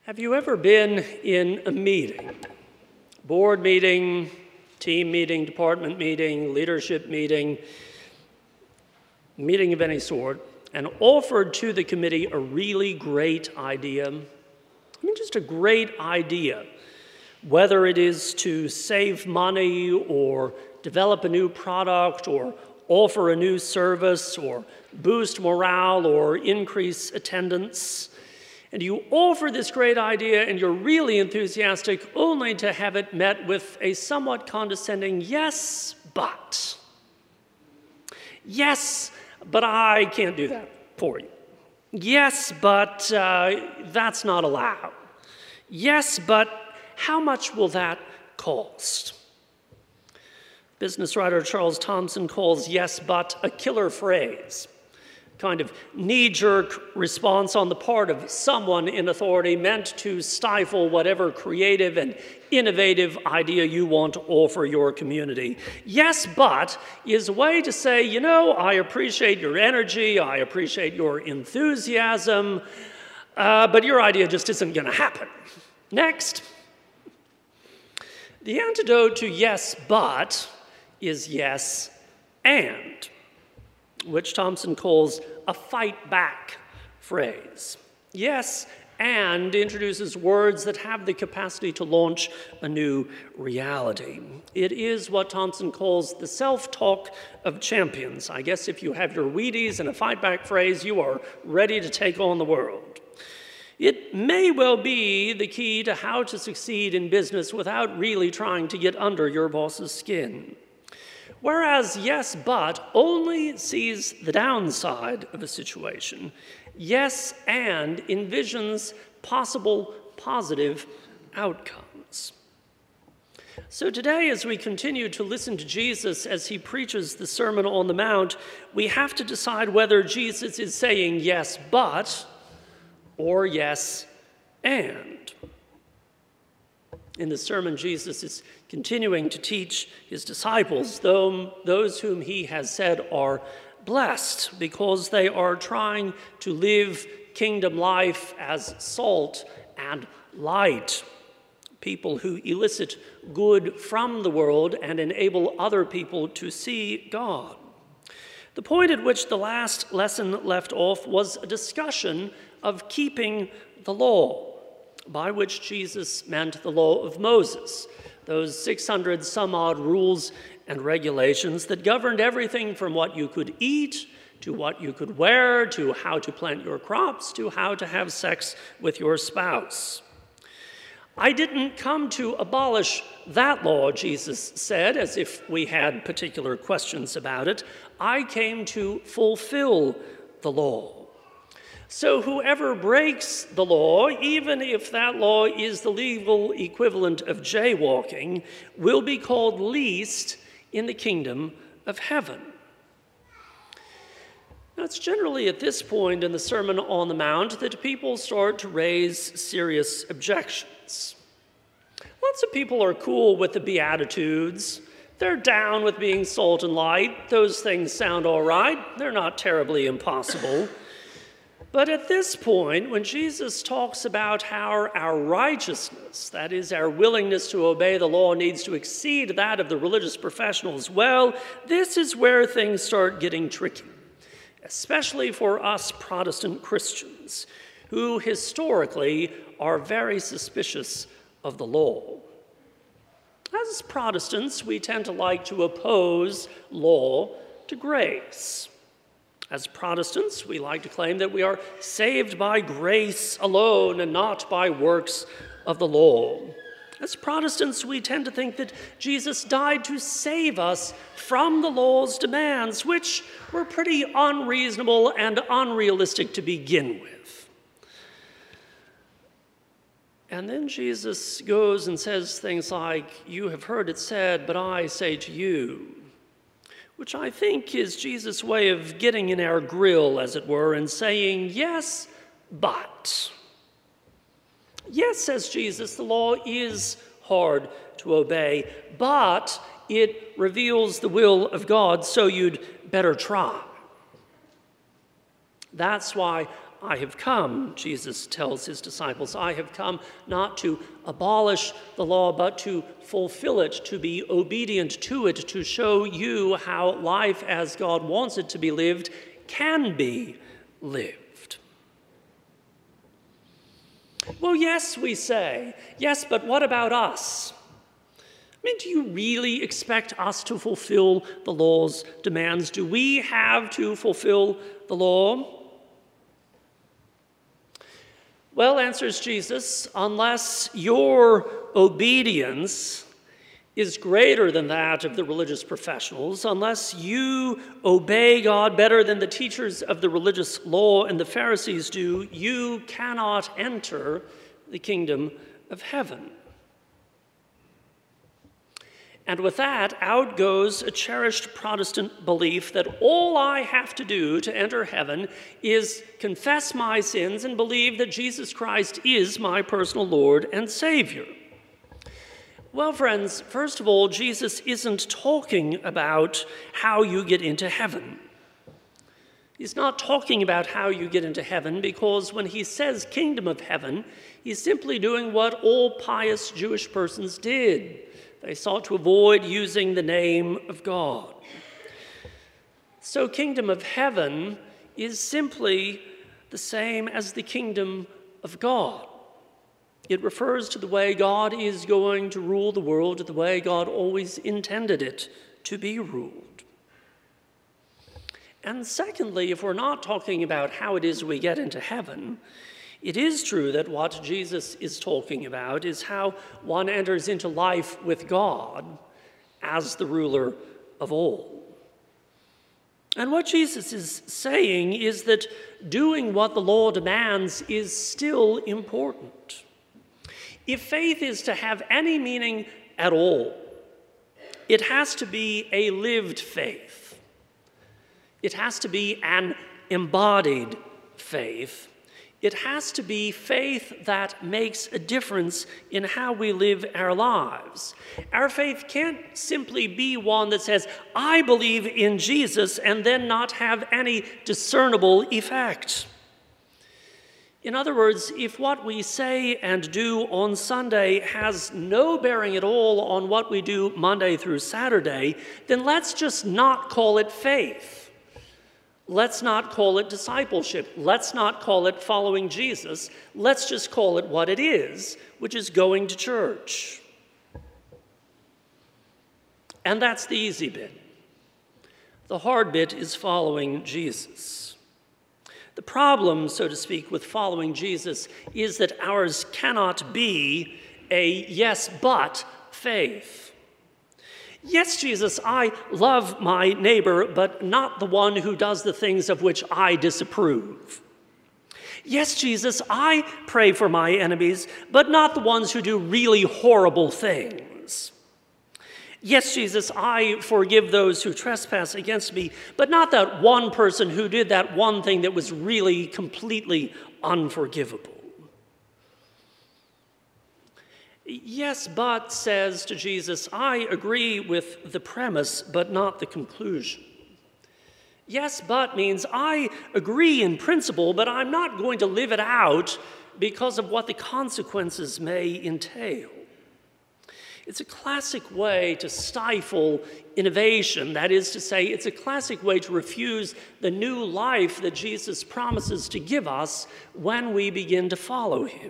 Have you ever been in a meeting, board meeting, team meeting, department meeting, leadership meeting, meeting of any sort, and offered to the committee a really great idea? Just a great idea, whether it is to save money or develop a new product or offer a new service or boost morale or increase attendance. And you offer this great idea and you're really enthusiastic only to have it met with a somewhat condescending, yes, but. Yes, but I can't do that for you. Yes, but that's not allowed. Yes, but how much will that cost? Business writer Charles Thompson calls yes, but a killer phrase. Kind of knee-jerk response on the part of someone in authority meant to stifle whatever creative and innovative idea you want to offer your community. Yes, but is a way to say, you know, I appreciate your energy, I appreciate your enthusiasm, but your idea just isn't going to happen. Next. The antidote to yes, but is yes, and, which Thompson calls a fight back phrase. Yes, and introduces words that have the capacity to launch a new reality. It is what Thompson calls the self-talk of champions. I guess if you have your Wheaties and a fight back phrase, you are ready to take on the world. It may well be the key to how to succeed in business without really trying to get under your boss's skin. Whereas yes, but only sees the downside of a situation. Yes, and envisions possible positive outcomes. So today, as we continue to listen to Jesus as he preaches the Sermon on the Mount, we have to decide whether Jesus is saying yes, but, or yes, and. In the sermon, Jesus is continuing to teach his disciples, those whom he has said are blessed because they are trying to live kingdom life as salt and light, people who elicit good from the world and enable other people to see God. The point at which the last lesson left off was a discussion of keeping the law, by which Jesus meant the law of Moses, those 600 some odd rules and regulations that governed everything from what you could eat, to what you could wear, to how to plant your crops, to how to have sex with your spouse. I didn't come to abolish that law, Jesus said, as if we had particular questions about it. I came to fulfill the law. So whoever breaks the law, even if that law is the legal equivalent of jaywalking, will be called least in the kingdom of heaven. Now, it's generally at this point in the Sermon on the Mount that people start to raise serious objections. Lots of people are cool with the Beatitudes. They're down with being salt and light. Those things sound all right. They're not terribly impossible. But at this point, when Jesus talks about how our righteousness, that is, our willingness to obey the law, needs to exceed that of the religious professionals, well, this is where things start getting tricky, especially for us Protestant Christians, who historically are very suspicious of the law. As Protestants, we tend to like to oppose law to grace. As Protestants, we like to claim that we are saved by grace alone and not by works of the law. As Protestants, we tend to think that Jesus died to save us from the law's demands, which were pretty unreasonable and unrealistic to begin with. And then Jesus goes and says things like, "You have heard it said, but I say to you," which I think is Jesus' way of getting in our grill, as it were, and saying, yes, but. Yes, says Jesus, the law is hard to obey, but it reveals the will of God, so you'd better try. That's why I have come, Jesus tells his disciples. I have come not to abolish the law, but to fulfill it, to be obedient to it, to show you how life as God wants it to be lived can be lived. Well, yes, we say. Yes, but what about us? I mean, do you really expect us to fulfill the law's demands? Do we have to fulfill the law? Well, answers Jesus, unless your obedience is greater than that of the religious professionals, unless you obey God better than the teachers of the religious law and the Pharisees do, you cannot enter the kingdom of heaven. And with that, out goes a cherished Protestant belief that all I have to do to enter heaven is confess my sins and believe that Jesus Christ is my personal Lord and Savior. Well, friends, first of all, Jesus isn't talking about how you get into heaven. He's not talking about how you get into heaven, because when he says kingdom of heaven, he's simply doing what all pious Jewish persons did. They sought to avoid using the name of God. So kingdom of heaven is simply the same as the kingdom of God. It refers to the way God is going to rule the world, the way God always intended it to be ruled. And secondly, if we're not talking about how it is we get into heaven, it is true that what Jesus is talking about is how one enters into life with God as the ruler of all. And what Jesus is saying is that doing what the law demands is still important. If faith is to have any meaning at all, it has to be a lived faith. It has to be an embodied faith. It has to be faith that makes a difference in how we live our lives. Our faith can't simply be one that says, I believe in Jesus, and then not have any discernible effect. In other words, if what we say and do on Sunday has no bearing at all on what we do Monday through Saturday, then let's just not call it faith. Let's not call it discipleship. Let's not call it following Jesus. Let's just call it what it is, which is going to church. And that's the easy bit. The hard bit is following Jesus. The problem, so to speak, with following Jesus is that ours cannot be a yes, but faith. Yes, Jesus, I love my neighbor, but not the one who does the things of which I disapprove. Yes, Jesus, I pray for my enemies, but not the ones who do really horrible things. Yes, Jesus, I forgive those who trespass against me, but not that one person who did that one thing that was really completely unforgivable. Yes, but, says to Jesus, I agree with the premise, but not the conclusion. Yes, but means I agree in principle, but I'm not going to live it out because of what the consequences may entail. It's a classic way to stifle innovation. That is to say, it's a classic way to refuse the new life that Jesus promises to give us when we begin to follow him.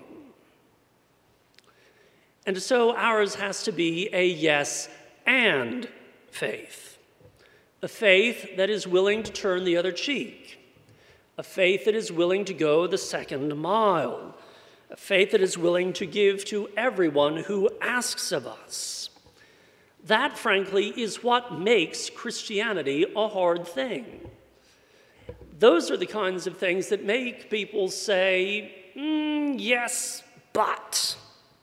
And so ours has to be a yes and faith. A faith that is willing to turn the other cheek. A faith that is willing to go the second mile. A faith that is willing to give to everyone who asks of us. That, frankly, is what makes Christianity a hard thing. Those are the kinds of things that make people say, yes, but.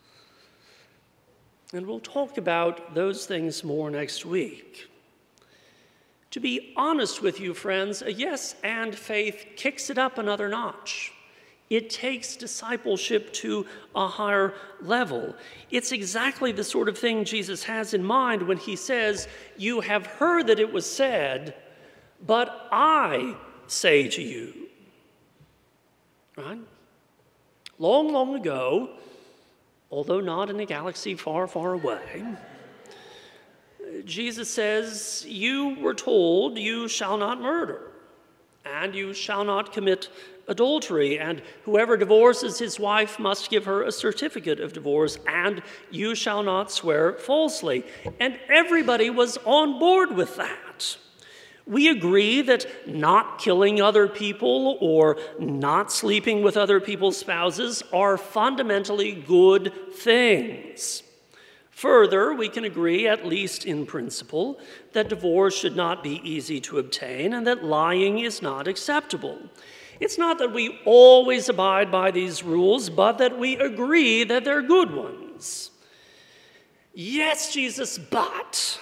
And we'll talk about those things more next week. To be honest with you, friends, a yes and faith kicks it up another notch. It takes discipleship to a higher level. It's exactly the sort of thing Jesus has in mind when he says, you have heard that it was said, but I say to you. right? Long, long ago, although not in a galaxy far, far away, Jesus says, you were told you shall not murder, and you shall not commit adultery, and whoever divorces his wife must give her a certificate of divorce, and you shall not swear falsely. And everybody was on board with that. We agree that not killing other people or not sleeping with other people's spouses are fundamentally good things. Further, we can agree, at least in principle, that divorce should not be easy to obtain and that lying is not acceptable. It's not that we always abide by these rules, but that we agree that they're good ones. Yes, Jesus, but...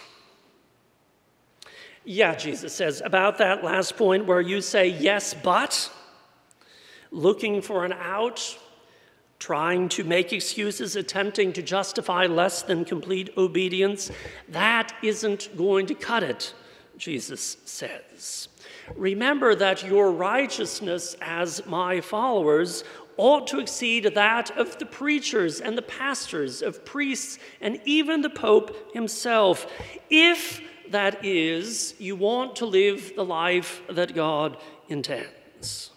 Yeah, Jesus says, about that last point where you say, yes, but, looking for an out, trying to make excuses, attempting to justify less than complete obedience, that isn't going to cut it, Jesus says. Remember that your righteousness as my followers ought to exceed that of the preachers and the pastors, of priests, and even the Pope himself, if, that is, you want to live the life that God intends.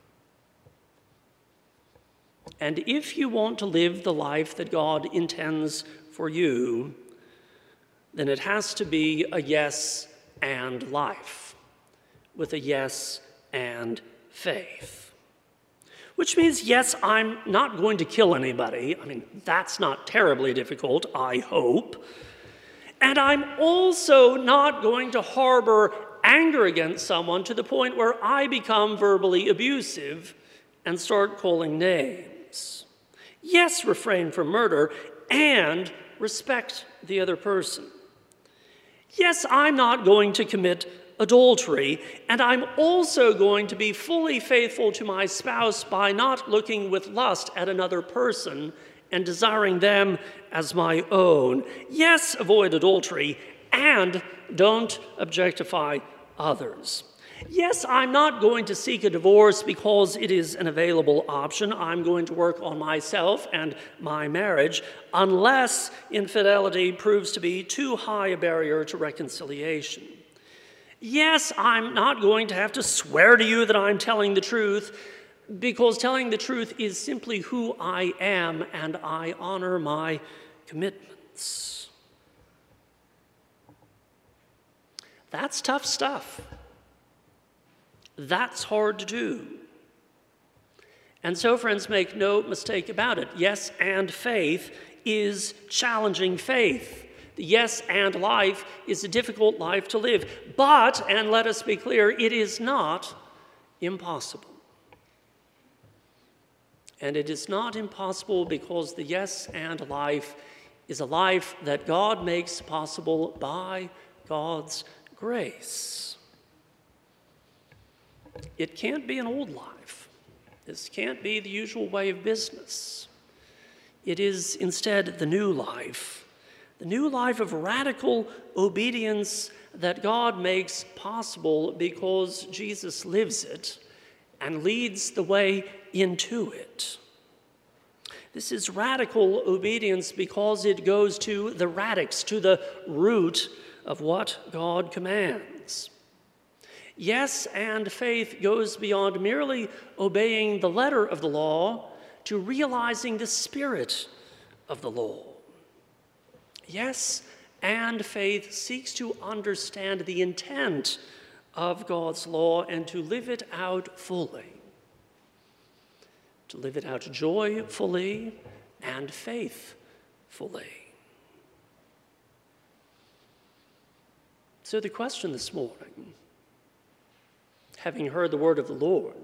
And if you want to live the life that God intends for you, then it has to be a yes and life, with a yes and faith. Which means, yes, I'm not going to kill anybody. I mean, that's not terribly difficult, I hope. And I'm also not going to harbor anger against someone to the point where I become verbally abusive and start calling names. Yes, refrain from murder and respect the other person. Yes, I'm not going to commit adultery, and I'm also going to be fully faithful to my spouse by not looking with lust at another person and desiring them as my own. Yes, avoid adultery, and don't objectify others. Yes, I'm not going to seek a divorce because it is an available option. I'm going to work on myself and my marriage unless infidelity proves to be too high a barrier to reconciliation. Yes, I'm not going to have to swear to you that I'm telling the truth, because telling the truth is simply who I am, and I honor my commitments. That's tough stuff. That's hard to do. And so, friends, make no mistake about it. Yes and faith is challenging faith. The yes and life is a difficult life to live. But, and let us be clear, it is not impossible. And it is not impossible because the yes and life is a life that God makes possible by God's grace. It can't be an old life. This can't be the usual way of business. It is instead the new life of radical obedience that God makes possible because Jesus lives it and leads the way into it. This is radical obedience because it goes to the radix, to the root of what God commands. Yes, and faith goes beyond merely obeying the letter of the law to realizing the spirit of the law. Yes, and faith seeks to understand the intent of God's law and to live it out fully. To live it out joyfully and faithfully. So the question this morning, having heard the word of the Lord,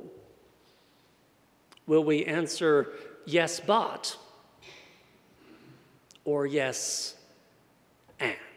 will we answer yes, but, or yes, and?